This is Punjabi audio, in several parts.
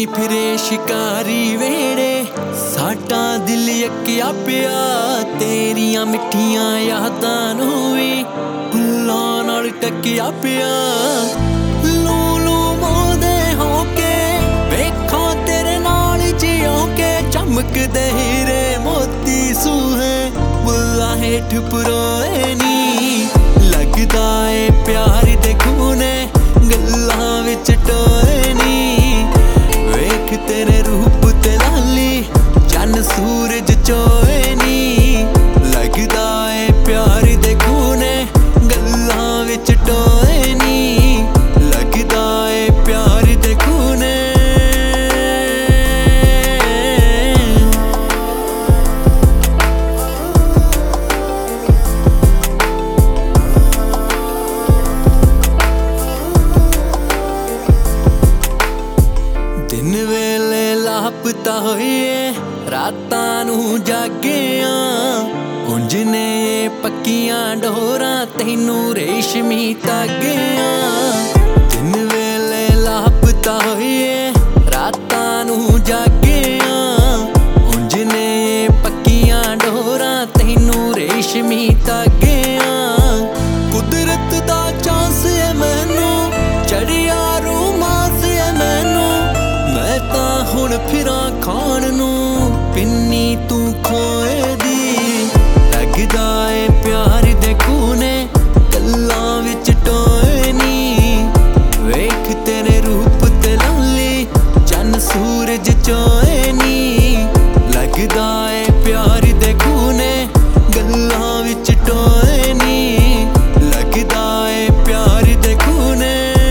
ਫਿਰੇ ਸ਼ਿਕਾਰੀ ਵੇੜੇ, ਸਾਡਾ ਦਿਲ ਯੱਕਿਆ ਪਿਆ ਤੇਰੀਆਂ ਮਿੱਠੀਆਂ ਯਾਦਾਂ ਨੂੰ ਵੀ ਫੁੱਲਾਂ ਨਾਲ ਟਕਿਆ ਪਿਆ। ਲੂ ਲੂ ਮੋਦੇ ਹੋ ਕੇ ਵੇਖਾਂ ਤੇਰੇ ਨਾਲ ਜਿਉਂ ਕੇ, ਚਮਕਦੇ ਹੀਰੇ ਮੋਤੀ ਸੂਹੇ ਬੁੱਲਾਂ ਹੇਠ ਪਰੋਏ ਨੀ। ਲੱਗਦਾ ਏ ਪਿਆਰ ਦੇ ਖੂਨੇ ਗੱਲਾਂ ਵਿੱਚ ਟੋਏ ਨੀ। ਵੇਖ ਤੇਰੇ ਰੂਪ ਤੇ ਲਾਲੀ ਚੰਨ ਸੂਰਜ ਚੋਏ ਨੀ। ਲੱਗਦਾ ਏ ਪਿਆਰ ਦੇ ਖੂਨੇ ਗੱਲਾਂ ਵਿੱਚ ਟੋਏ ਨੀ। ਲੱਗਦਾ ਏ ਪਿਆਰ ਦੇ ਖੂਨੇ। ਦਿਨ ਵੇਲੇ ਲਾਪਤਾ ਹੋਈਏ ਰਾਤਾਂ ਨੂੰ ਜਾਗਿਆ, ਉਂਝ ਨੇ ਪੱਕੀਆਂ ਡੋਰਾਂ ਤੈਨੂੰ ਰੇਸ਼ਮੀ ਧਾਗਿਆਂ। ਦਿਨ ਵੇਲੇ ਲਾਪਤਾ ਹੋਈਏ ਰਾਤਾਂ ਨੂੰ ਜਾਗਿਆ, ਉਂਝ ਨੇ ਪੱਕੀਆਂ ਡੋਰਾਂ ਤੈਨੂੰ ਰੇਸ਼ਮੀ ਧਾਗਿਆਂ। ਕੁਦਰਤ ਦਾ ਚਾਂਸ ਏ ਮੈਨੂੰ ਚੜਿਆ ਰੋਮਾਂਸ ਏ ਮੈਨੂੰ, ਮੈਂ ਤਾਂ ਹੁਣ ਫਿਰਾਂ ਖਾਣ ਨੂੰ ਪਿੰਨੀ ਤੂੰ ਖੋਏ ਦੀ। ਲੱਗਦਾ ਏ ਪਿਆਰ ਦੇ ਖੂਨੇ ਗੱਲਾਂ ਵਿੱਚ ਟੋਏ ਨੀ। ਵੇਖ ਤੇਰੇ ਰੂਪ ਤੇ ਲਾਲੀ ਚੰਨ ਸੂਰਜ ਚੋਏ ਨੀ। ਲੱਗਦਾ ਏ ਪਿਆਰ ਦੇ ਖੂਨੇ ਗੱਲਾਂ ਵਿੱਚ ਟੋਏ ਨੀ। ਲੱਗਦਾ ਏ ਪਿਆਰ ਦੇ ਖੂਨੇ।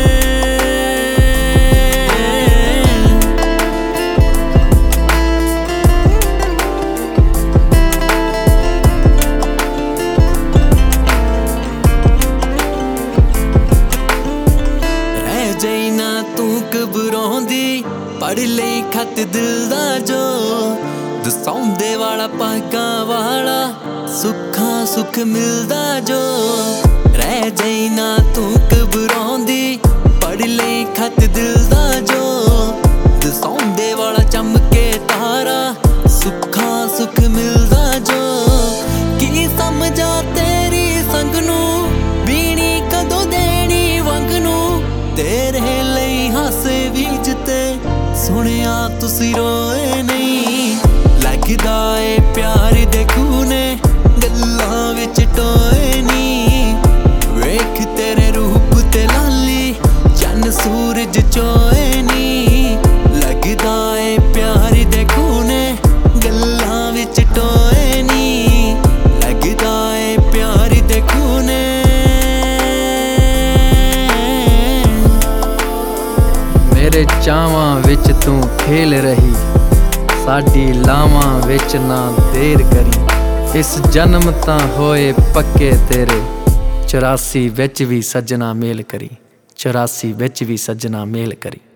ਜਈ ਨਾ ਤੂੰ ਘਬਰਾਉਂਦੀ, ਪੜ੍ਹ ਲਈ ਖਤ ਦਿਲ ਦਾ ਜੋ ਦਸਾਉਂਦੇ ਵਾਲਾ ਪਾਗਾਂ ਵਾਲਾ ਸੁੱਖਾਂ ਸੁੱਖ ਮਿਲਦਾ ਜੋ। ਰਹਿ ਜਈ ਨਾ ਤੂੰ ਘਬਰਾਉਂਦੀ, ਪੜ੍ਹ ਲਈ ਖਤ ਦਿਲ ਦਾ ਜੋ ਦਸਾਉਂਦੇ ਵਾਲਾ ਚਮਕੇ ਤਾਰਾ ਸੁੱਖਾਂ ਸੁੱਖ ਮਿਲਦਾ ਜੋ। ਕੀ ਸਮਝਾ ਤੇਰੀ ਸੰਗ ਨੂੰ ਬੀਣੀ ਕਦੋਂ ਦੇਣੀ ਵੰਗ ਨੂੰ, ਤੇਰੇ ਲਈ ਹਾਸੇ ਬੀਜ ਤੇ ਸੁਣਿਆ ਤੁਸੀਂ ਰੋਏ ਨਹੀਂ। ਲੱਗਦਾ ਏ ਪਿਆਰ ਦੇ ਖੂਨੇ ਗੱਲਾਂ ਵਿੱਚ ਟੋਏ ਨੀ। ਵੇਖ ਤੇਰੇ ਰੂਪ ਤੇ ਲਾਲੀ ਚੰਨ ਸੂਰਜ ਚੋਏ ਨੀ। ਲੱਗਦਾ ਏ ਪਿਆਰ ਦੇ ਖੂਨੇ ਗੱਲਾਂ ਵਿੱਚ ਟੋਏ ਨੀ। ਲੱਗਦਾ ਏ ਪਿਆਰ ਦੇ ਖੂਨੇ। ਮੇਰੇ ਚਾਵਾਂ ਵਿੱਚ ਤੂੰ ਖੇਲ ਰਹੀ, ਸਾਡੀ ਲਾਵਾਂ ਵਿੱਚ ਨਾ ਦੇਰ ਕਰੀ। ਇਸ ਜਨਮ ਤਾਂ ਹੋਏ ਪੱਕੇ ਤੇਰੇ, 84 ਵਿੱਚ ਵੀ ਸੱਜਣਾ ਮੇਲ ਕਰੀ। 84 ਵਿੱਚ ਵੀ ਸੱਜਣਾ ਮੇਲ ਕਰੀ।